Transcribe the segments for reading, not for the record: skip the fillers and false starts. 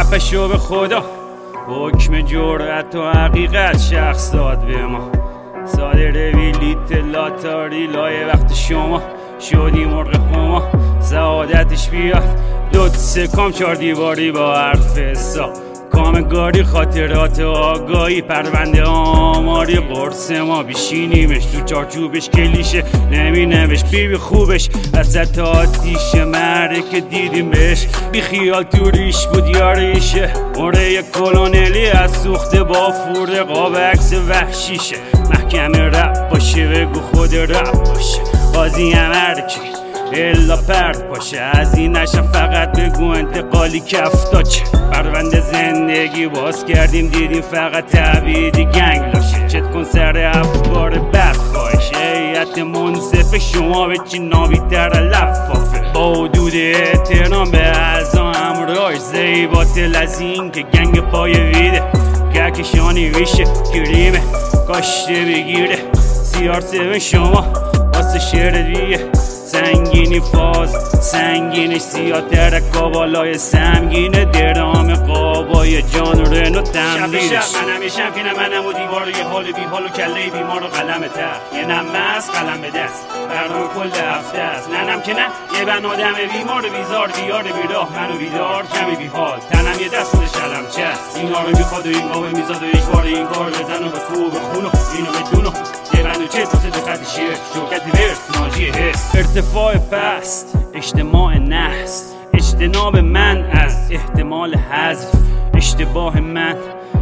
خفه شو به خدا، حکم جرأت و حقیقت شخص داد به ما. ساده رویلیت لاتاری لای وقت شما شدی مرغ خما. سعادتش بیاد دو سکام 4 دیواری با حرف حساب، کامگاری خاطرات آگاهی پرونده آماری قرص ما. بیشینیمش تو چارچوبش کلیشه نمی نوش بیبی خوبش وسط آتیش مره که دیدیم بهش. بی خیال تو ریش بود یاریشه موره کلونلی از سوخته با فورده قاب عکس وحشیشه. محکم رب باشه بگو خود رب باشه، قاضی امرکی الا پرد باشه. از این نشم فقط بگو انتقالی کفتا چه پرونده زندگی باز کردیم دیدیم فقط تعبیدی گنگ لاشه. چت کن سر افکار بد خواهش هیئت منصف شما به چی نابیتر لفافه. با حدود احترام به اعضا همراهش زیباتل از این که گنگ پای ویده کهکشانی ویشه گریمه کاشته بگیره. CR7 شما واسه شعر دیگه سنگینی فاز سنگینش سیاتر کابالای سمگین درام قابای جان رنو تمدیدش. شب من همیشم که منم و دیوار یه حال بی حال و کله بیمار و قلم تخت یه نمه از قلم به دست برنامه کل هفته است. ننم که نه یه بن آدم بیمار بیزار دیار بیراه منو بیدار کمی بی حال تنم یه دست خودش علم چست. اینا رو میخواد و این قابه میزاد و یک بار این کار بزن و به کوب خونو اینو بدونو یه بند و چه توسه دقت شیر شوکت ورس ناجی حس. ارتفاع پست اجتماع نحس اجتناب من از احتمال حذف اشتباه من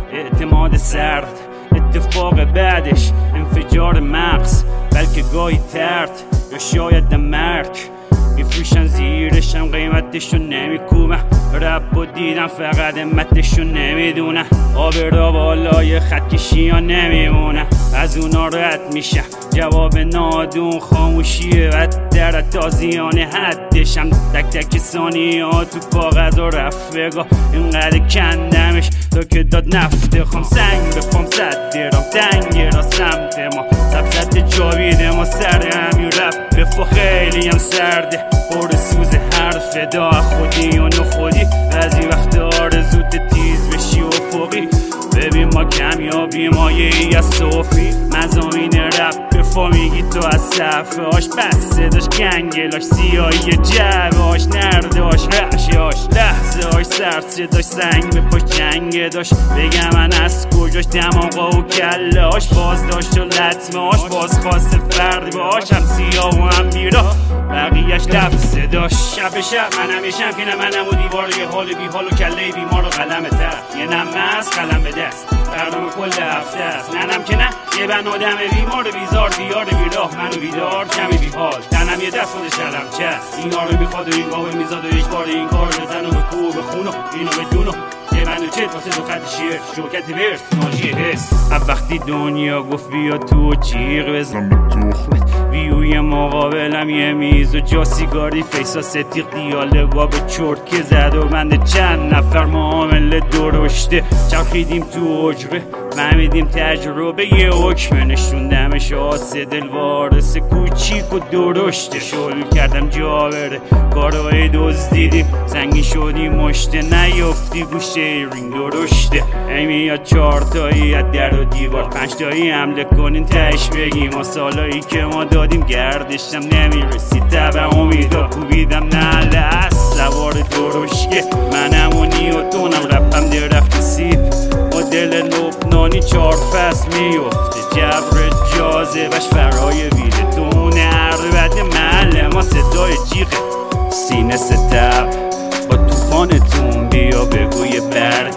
اعتماد سرد اتفاق بعدش انفجار مغز بلکه گاهی ترد یا شاید مرگ. میفروشن زیرشم قیمتشو نمیکوبم رب و دیدم فقط امتشو نمیدونم. آب را بالای خط کشی ها نمیمونم از اونا رد میشم جواب نادون خاموشیه بدتر تازیان حدشم. تک تک ثانیه ها تو کاغذ و رفقا اینقدر کندمش تا که داد نفته خوام سنگ بخوام صد درام تنگه را سمت ما سبزت جاویده ما سر همین رب بفو خیلی هم سرده پر سوز حرف دا خودی و نخودی بعضی وقت آرزوت تیز بشی و فوقی. ببین ما کمیابی مایه ای از صوفی مزامین رب بفا میگی تو از صفحه هاش بسته داشت گنگلاش سیاهی جعبه هاش نرده هاش رعشه هاش لحظه هاش سرد داشت سنگ به پاش جنگه داشت بگم من از کجاش دماغا و کله هاش باز داشت و لطمه هاش باز خواست فرد باش هم سیاه و هم بیرا بقیهش لفظه داشت. شب من همیشم که منم و دیوار یه حال بی حال و کله بیمار و قلم تخت یه نمه از قلم به دست برنامه کل هفته است. ننم که نه یه بن آدم بیمار بیزار دیار بیراه منو بیدار کمی بی حال تنم یه دست خودش علم چست. اینا رو میخواد و این قابه میزاد و یک بار این کار بزن و به کوب خونو اینو بدونو یه بند و چت واسه دو خط شیر شوکت ورس ناجی حس. وقتی دنیا گفت بیا تو جیغ بزن به تخمت ویوی مقابلم یه میز و جا سیگاری فیسا ستیق دیالگا به چرت که زد و بند چند نفر معامله درشته چرخیدیم تو حجره فهمیدیم تجربه یه حکم نشوندمش آسه دل وارث کوچیک و درشته شل کردم جا بره کارهای دزدیدیم سنگی شدی مشته نیفتی گوشه رینگ درشته ای میاد 4 تایی از در و دیوار 5 تایی حمله کنین تهش بگیم ما سالایی که ما دادیم گردشم نمیرسید تبع امیدا کوبیدم نهله از سوار درشکه منم و نیوتونم رپم درخت سیب با دل لبنانی 4 فصل میفته جبر جاذبش فرای ویده دونه عربت محل ما صدای جیغه سینه ستب با توفانتون بیا بگوی برگ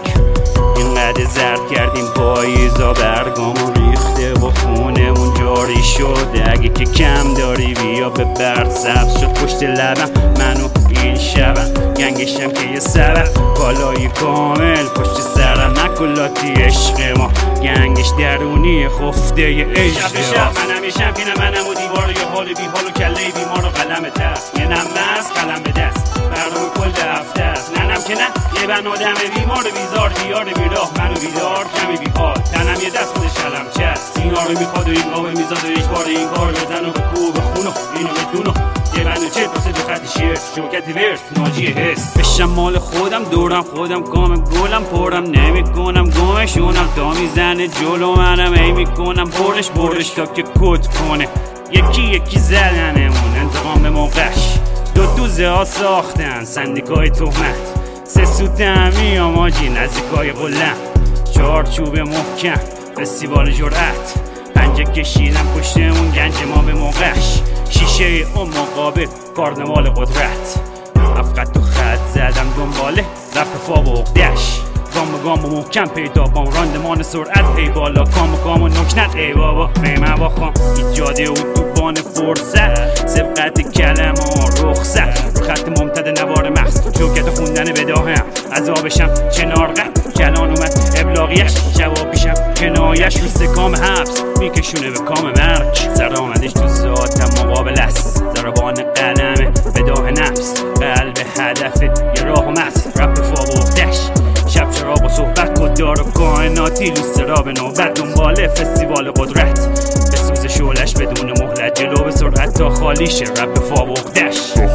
اینقدر زرد کردیم پاییزا برگامون ریخته و خونمون جاری شده اگه که کم داری بیا به برد سبز شد پشت لبم منو این شبم گنگشم که یه سبب کالایی کامل پشت سرم نکلاتی عشق ما گنگش درونی خفته ی عشق. شب من همیشم که منم و دیوار یه حال بی حال و کله بیمار و قلم تخت یه نمه از قلم به دست برنامه کل هفته است. ننم که نه یه بن آدم بیمار بیزار دیار بیراه منو بیدار کمی بی حال تنم یه دست خودش علم چست. اینا رو میخواد و این قابه میزاد و یک بار این کار بزن و به کوب خونو اینو بدونو یه بند و چت واسه دو خط شیر شوکت ورس ناجی حس بشم مال خودم دورم خودم کام گلم پرم نمی کنم گمشونم تا میزنه جلو منم ای میکنم بردش تا که کت کنه یکی زدنمون انتقام به موقعش دو دوزه ها ساختن سندیکای تهمت سه سوت همی آماجی نزدیکای قلم چارچوب محکم فستیوال جرأت پنجه کشیدم پشتمون گنج ما به موقعش شیشه اون مقابل کارنوال قدرت افقد تو خط زدم دنباله رپ فا و عقدش گام و محکم پیدا بام راندمان سرعت هی بالا کام و نکنت ای بابا فیمه با خام ایجاده اتوبان فرصت سبقت کلم و رخصت رو خط ممتد نوار مغز شوکت خوندن بداهم عذابشم کنار قد کلان اومد ابلاغیش جواب پیشم کنایش رو سکام حبس میکشونه به کام مرگ سر آمدش تو ذاتم مقابل است ضربان قلمه بداه نفس قلب هدفه یه راه و مست رپ فا و عقدش شب چراغ و صحبت کدار و کائناتی لوست را به نوبت دنبال فستیوال قدرت به سوز شعلش بدون مهلت جلو به سرعت تا خالیشه رپ فا و عقدش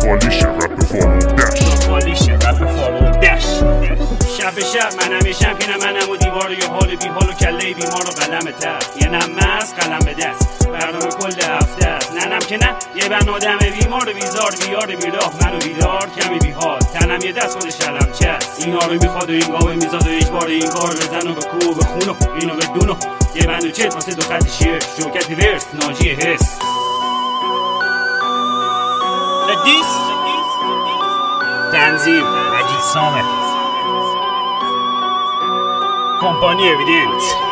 شب منم یه شمپینم منم و دیوار یه حال بی حال و کله بیمار و قلم تر یه نم مست قلم به دست برنامه کل هفته است ننم که نه یه بن آدم بیمار بیزار بیار بیراه منو بیدار کمی بیحال تنم یه دست خودش علم چست اینا رو میخواد و این گاوه میزاد و یک بار این کار بزن و به کو و به خونو اینو به دونو یه بند و چت واسه دو خط شیر شوکت ورس ناجی حس قدیس تنظیم مجید سامه کمپانی اویدنت